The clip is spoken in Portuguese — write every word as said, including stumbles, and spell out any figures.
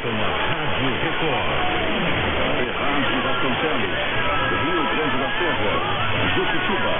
escutam a Rádio Record. Ferraz de Vasconcelos, Rio Grande da Serra, Juquitiba,